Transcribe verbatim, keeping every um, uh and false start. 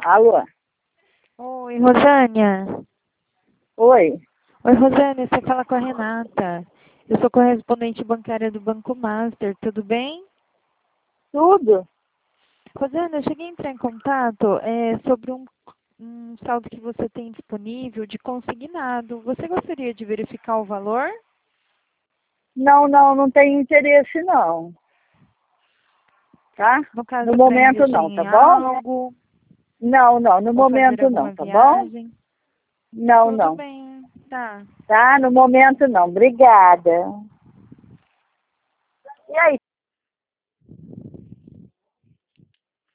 Alô? Oi, Rosânia. Oi? Oi, Rosânia, você fala com a Renata. Eu sou correspondente bancária do Banco Master, tudo bem? Tudo? Rosânia, eu cheguei a entrar em contato é, sobre um, um saldo que você tem disponível de consignado. Você gostaria de verificar o valor? Não, não, não tem interesse não. Tá? No caso, No para momento investir não, tá em bom? algo Não, não, no ou fazer momento não, alguma tá bom? viagem? Não, Tudo não. bem, tá. Tá? No momento não. Obrigada. E aí?